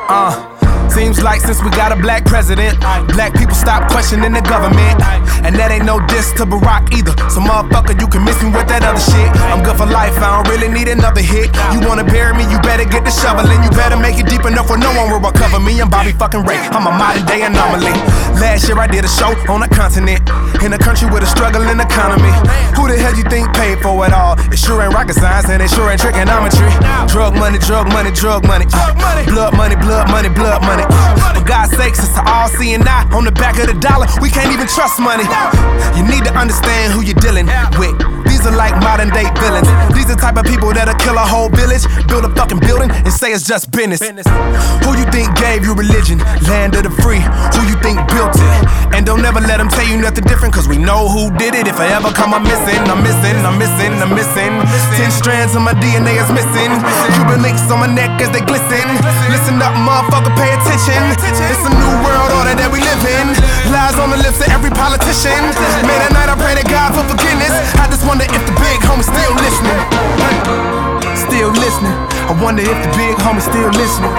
Seems like since we got a black president, black people stop questioning the government. And that ain't no diss to Barack either. So motherfucker, you can miss me with that other shit. I'm good for life, I don't really need another hit. You wanna bury me, you better get the shovel and you better make it deep enough where no one will recover me. I'm Bobby fucking Ray, I'm a modern day anomaly. Last year I did a show on a continent, in a country with a struggling economy. Who the hell you think paid for it all? It sure ain't rocket science and it sure ain't trigonometry. Drug money, drug money, drug money. Blood money, blood money, blood money. For God's sakes, it's all seeing I on the back of the dollar. We can't even trust money. You need to understand who you're dealing with. These are like modern day villains. These are the type of people that'll kill a whole village, build a fucking building, and say it's just business. Who you think gave you religion? Land of the free. Who you think built it? And don't ever let them tell you nothing different, cause we know who did it. If I ever come, I'm missing, I'm missing, I'm missing, I'm missing. 10 strands of my DNA is missing. Cuban links on my neck as they glisten. Listen up, motherfucker, pay attention. It's a new world order that we live in. Lies on the lips of every politician. May that night I pray to God for forgiveness. I just wonder if the big homie's still listening. Still listening. I wonder if the big homie's still listening.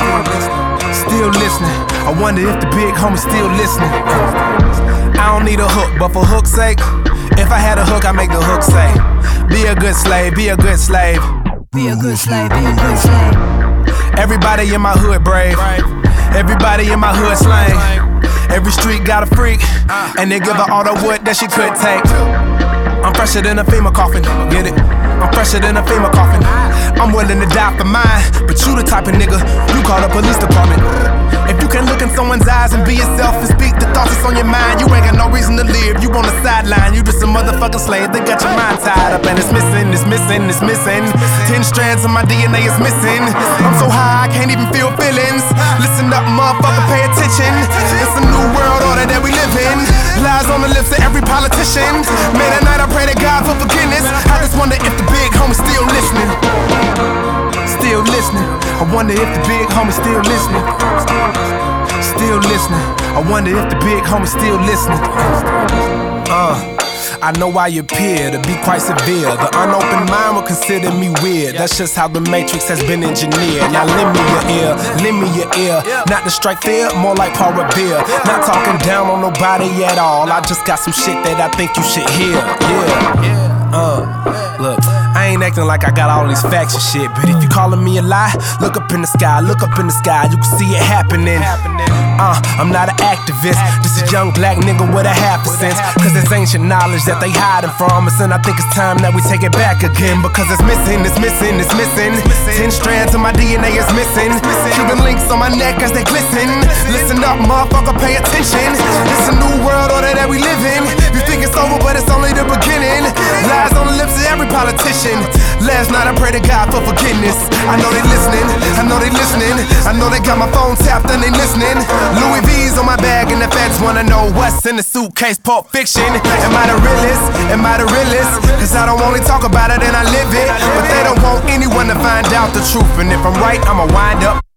Still listening. I wonder if the big homie's still listening. I don't need a hook, but for hook's sake, if I had a hook, I'd make the hook say, be a good slave, be a good slave. Be a good slave, be a good slave. Everybody in my hood brave. Everybody in my hood slang. Every street got a freak, and they give her all the wood that she could take. I'm fresher than a FEMA coffin, get it? I'm fresher than a FEMA coffin. I'm willing to die for mine, but you the type of nigga, you call the police department. If you can look in someone's eyes and be yourself and speak the thoughts that's on your mind, you ain't got no reason to live, you on the sideline. You just a motherfucking slave, they got your mind tied up. And it's missing, it's missing, it's missing. 10 strands of my DNA is missing. I'm so high, I can't even feel feelings. Listen up, motherfucker, pay attention. It's a new world order that we live in. Lies on the lips of every politician. May that night I pray to God for forgiveness. I just wonder if the big homie's still listening. Still listening. I wonder if the big homie's still listening. Still listening. I wonder if the big homie's still listening. I know I appear to be quite severe. The unopened mind will consider me weird. That's just how the matrix has been engineered. Now lend me your ear, lend me your ear. Not to strike fear, more like Paul Revere. Not talking down on nobody at all. I just got some shit that I think you should hear. Look, I ain't acting like I got all these facts and shit, but if you calling me a lie, look up in the sky, look up in the sky, you can see it happening. I'm not an activist, just a young black nigga with a half a sense. Cause it's ancient knowledge that they hiding from us, and I think it's time that we take it back again. Because it's missing, it's missing, it's missing. 10 strands of my DNA is missing. Cuban links on my neck as they glisten. Listen up, motherfucker, pay attention. It's a new world order that we live in. You think it's over, but it's only the beginning. Lies on the lips of every politician. Last night I prayed to God for forgiveness. I know they listening, I know they listening. I know they got my phone tapped and they listening. Louis V's on my bag and the feds wanna know what's in the suitcase. Pulp Fiction. Am I the realest? Am I the realest? Cause I don't only talk about it and I live it, but they don't want anyone to find out the truth. And if I'm right, I'ma wind up